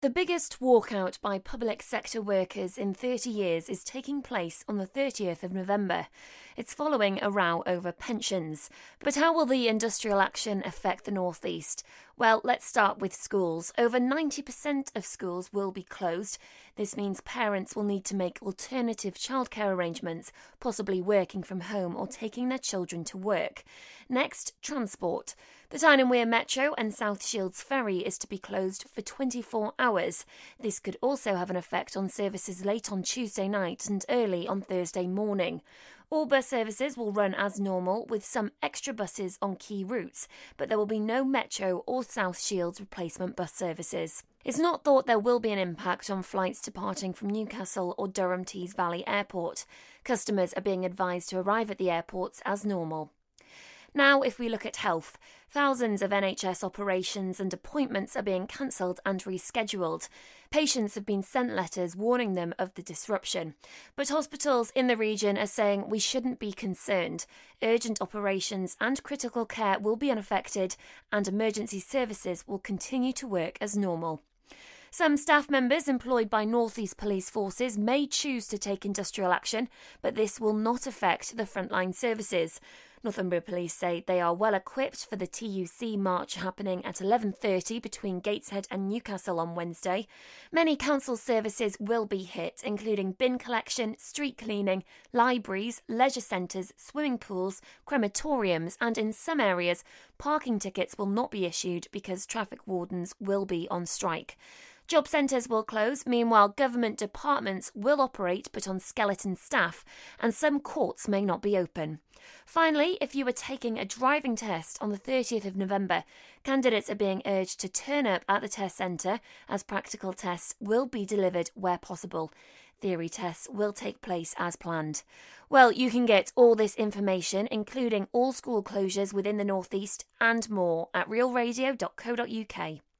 The biggest walkout by public sector workers in 30 years is taking place on the 30th of November. It's following a row over pensions. But how will the industrial action affect the North East? Well, let's start with schools. Over 90% of schools will be closed. This means parents will need to make alternative childcare arrangements, possibly working from home or taking their children to work. Next, transport. The Tyne and Wear Metro and South Shields Ferry is to be closed for 24 hours. This could also have an effect on services late on Tuesday night and early on Thursday morning. All bus services will run as normal, with some extra buses on key routes, but there will be no Metro or South Shields replacement bus services. It's not thought there will be an impact on flights departing from Newcastle or Durham Tees Valley Airport. Customers are being advised to arrive at the airports as normal. Now, if we look at health, thousands of NHS operations and appointments are being cancelled and rescheduled. Patients have been sent letters warning them of the disruption. But hospitals in the region are saying we shouldn't be concerned. Urgent operations and critical care will be unaffected, and emergency services will continue to work as normal. Some staff members employed by North East Police Forces may choose to take industrial action, but this will not affect the frontline services. Northumbria Police say they are well equipped for the TUC march happening at 11:30 between Gateshead and Newcastle on Wednesday. Many council services will be hit, including bin collection, street cleaning, libraries, leisure centres, swimming pools, crematoriums, and in some areas, parking tickets will not be issued because traffic wardens will be on strike. Job centres will close, meanwhile government departments will operate but on skeleton staff, and some courts may not be open. Finally, if you are taking a driving test on the 30th of November, candidates are being urged to turn up at the test centre as practical tests will be delivered where possible. Theory tests will take place as planned. Well, you can get all this information, including all school closures within the North East and more, at realradio.co.uk.